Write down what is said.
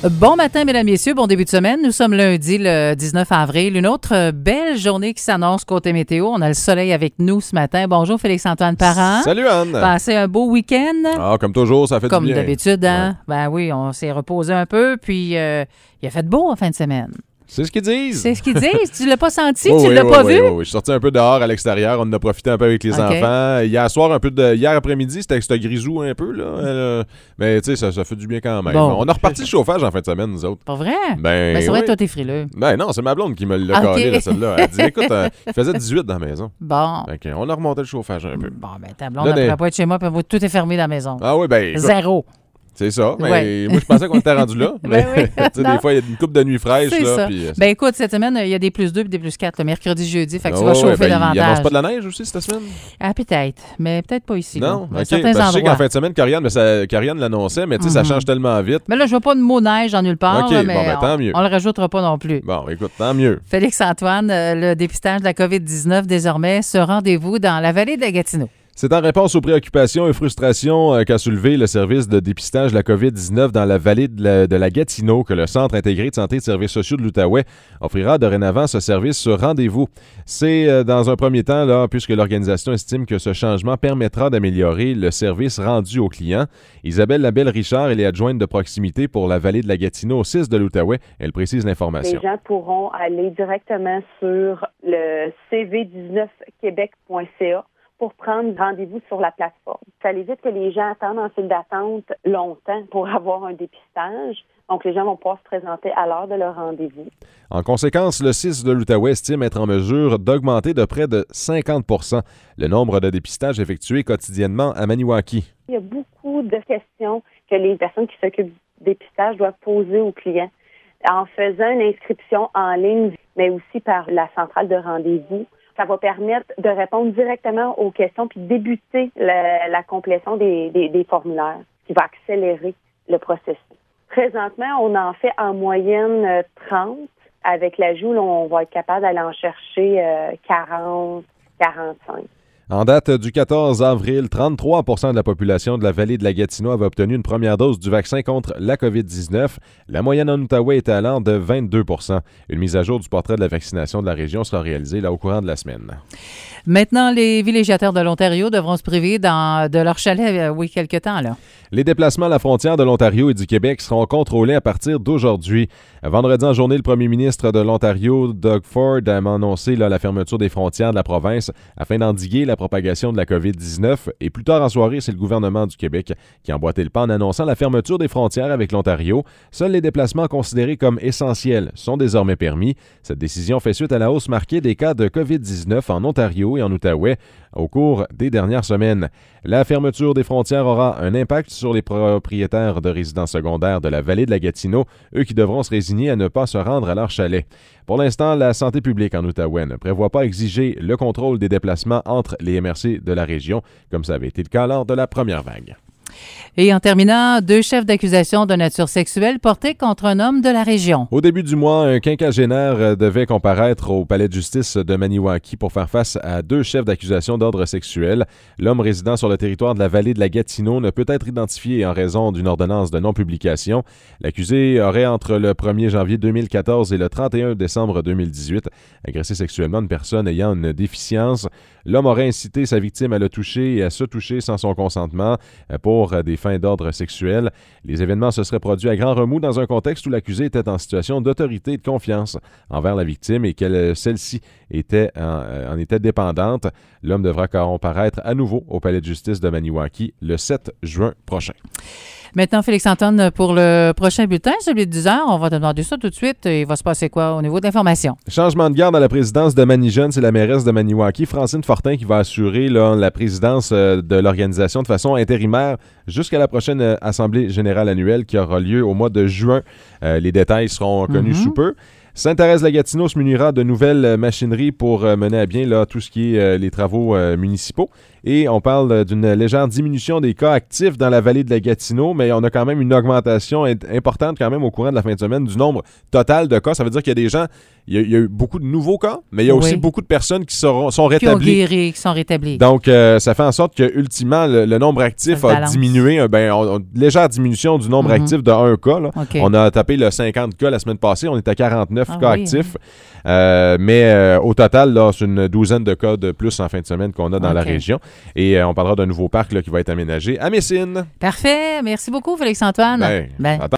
Bon matin, mesdames, messieurs. Bon début de semaine. Nous sommes lundi, le 19 avril. Une autre belle journée qui s'annonce côté météo. On a le soleil avec nous ce matin. Bonjour, Félix-Antoine Parent. Salut, Anne. Passez un beau week-end. Ah, comme toujours, ça fait Comme du bien. Comme d'habitude, hein? Ouais. Ben oui, on s'est reposé un peu. Puis, il a fait beau en fin de semaine. C'est ce qu'ils disent. C'est ce qu'ils disent. Tu l'as pas senti? Oui, tu oui, l'as pas vu? Oui. Je suis sorti un peu dehors à l'extérieur. On en a profité un peu avec les enfants. Hier soir, hier après-midi, c'était grisou un peu. Là. Mais tu sais, ça fait du bien quand même. Bon, on a reparti le chauffage en fin de semaine, nous autres. Pas vrai? Ben c'est vrai, oui. toi, t'es frileux. Ben non, c'est ma blonde qui me l'a collé, là, celle-là. Elle dit, écoute, il faisait 18 dans la maison. Bon. Okay, on a remonté le chauffage un peu. Bon, ben ta blonde, elle pourrait pas être chez moi, puis tout est fermé dans la maison. Ah oui, ben écoute, Zéro. c'est ça, mais Ouais. moi je pensais qu'on était rendu là. Ben oui. Des fois, il y a une couple de nuit fraîche. C'est là, ça. puis, Ben écoute, cette semaine, il y a des +2 et des +4, le mercredi, jeudi, fait que tu oh, vas chauffer Il davantage. annonce pas de la neige aussi cette semaine? Ah, peut-être, mais peut-être pas ici. Non? Là. OK. Certains Je sais endroits. qu'en fin de semaine, Karianne l'annonçait, mais tu sais, ça change tellement vite. Mais là, je vois pas de mot neige en nulle part, OK, là, bon, mais ben, tant mieux. on le rajoutera pas non plus. Bon, écoute, tant mieux. Félix-Antoine, le dépistage de la COVID-19, désormais, ce rendez-vous dans la vallée de la Gatineau. C'est en réponse aux préoccupations et frustrations qu'a soulevé le service de dépistage de la COVID-19 dans la vallée de la Gatineau que le Centre intégré de santé et de services sociaux de l'Outaouais offrira dorénavant ce service sur rendez-vous. C'est dans un premier temps, là, puisque l'organisation estime que ce changement permettra d'améliorer le service rendu aux clients. Isabelle Labelle-Richard, elle est adjointe de proximité pour la vallée de la Gatineau au 6 de l'Outaouais. Elle précise l'information. Les gens pourront aller directement sur le cv19quebec.ca pour prendre rendez-vous sur la plateforme. Ça évite que les gens attendent en file d'attente longtemps pour avoir un dépistage. Donc, les gens vont pouvoir se présenter à l'heure de leur rendez-vous. En conséquence, le 6 de l'Outaouais estime être en mesure d'augmenter de près de 50 % le nombre de dépistages effectués quotidiennement à Maniwaki. Il y a beaucoup de questions que les personnes qui s'occupent du dépistage doivent poser aux clients. En faisant une inscription en ligne, mais aussi par la centrale de rendez-vous, ça va permettre de répondre directement aux questions puis débuter la complétion des formulaires, ce qui va accélérer le processus. Présentement, on en fait en moyenne 30. Avec l'ajout, là, on va être capable d'aller en chercher 40, 45. En date du 14 avril, 33 % de la population de la vallée de la Gatineau avait obtenu une première dose du vaccin contre la COVID-19. La moyenne en Outaouais est allant de 22 %. Une mise à jour du portrait de la vaccination de la région sera réalisée là, au courant de la semaine. Maintenant, les villégiateurs de l'Ontario devront se priver de leur chalet, quelque temps, là. Les déplacements à la frontière de l'Ontario et du Québec seront contrôlés à partir d'aujourd'hui. Vendredi en journée, le premier ministre de l'Ontario, Doug Ford, a annoncé la fermeture des frontières de la province afin d'endiguer la propagation de la COVID-19. Et plus tard en soirée, c'est le gouvernement du Québec qui a emboîté le pas en annonçant la fermeture des frontières avec l'Ontario. Seuls les déplacements considérés comme essentiels sont désormais permis. Cette décision fait suite à la hausse marquée des cas de COVID-19 en Ontario et en Outaouais au cours des dernières semaines. La fermeture des frontières aura un impact sur les propriétaires de résidences secondaires de la vallée de la Gatineau, eux qui devront se résigner à ne pas se rendre à leur chalet. Pour l'instant, la santé publique en Outaouais ne prévoit pas exiger le contrôle des déplacements entre les MRC de la région, comme ça avait été le cas lors de la première vague. Et en terminant, 2 chefs d'accusation de nature sexuelle portés contre un homme de la région. Au début du mois, un quinquagénaire devait comparaître au palais de justice de Maniwaki pour faire face à 2 chefs d'accusation d'ordre sexuel. L'homme résidant sur le territoire de la vallée de la Gatineau ne peut être identifié en raison d'une ordonnance de non-publication. L'accusé aurait, entre le 1er janvier 2014 et le 31 décembre 2018, agressé sexuellement une personne ayant une déficience. L'homme aurait incité sa victime à le toucher et à se toucher sans son consentement pour des fins d'ordre sexuel. Les événements se seraient produits à grand remous dans un contexte où l'accusé était en situation d'autorité et de confiance envers la victime et que celle-ci en était dépendante. L'homme devra comparaître à nouveau au palais de justice de Maniwaki le 7 juin prochain. Maintenant, Félix-Antoine, pour le prochain bulletin, celui de 10 heures, on va te demander ça tout de suite. Il va se passer quoi au niveau de l'information? Changement de garde à la présidence de Manijeune, c'est la mairesse de Maniwaki, Francine Fortin, qui va assurer la présidence de l'organisation de façon intérimaire jusqu'à la prochaine Assemblée générale annuelle qui aura lieu au mois de juin. Les détails seront connus sous peu. Sainte-Thérèse-la-Gatineau se munira de nouvelles machineries pour mener à bien tout ce qui est les travaux municipaux. Et on parle d'une légère diminution des cas actifs dans la vallée de la Gatineau, mais mais on a quand même une augmentation importante quand même au courant de la fin de semaine du nombre total de cas. Ça veut dire qu'il y a des gens, il y a eu beaucoup de nouveaux cas, mais il y a aussi beaucoup de personnes qui sont rétablies. Qui ont guéri, qui sont rétablies. Donc, ça fait en sorte que ultimement le nombre actif a diminué. Une légère diminution du nombre actif de 1 cas. Là. Okay. On a tapé le 50 cas la semaine passée. On est à 49 cas actifs. Mais au total, là, c'est une douzaine de cas de plus en fin de semaine qu'on a dans la région. Et on parlera d'un nouveau parc là, qui va être aménagé à Messine. Parfait. Merci beaucoup, Félix-Antoine. Attends.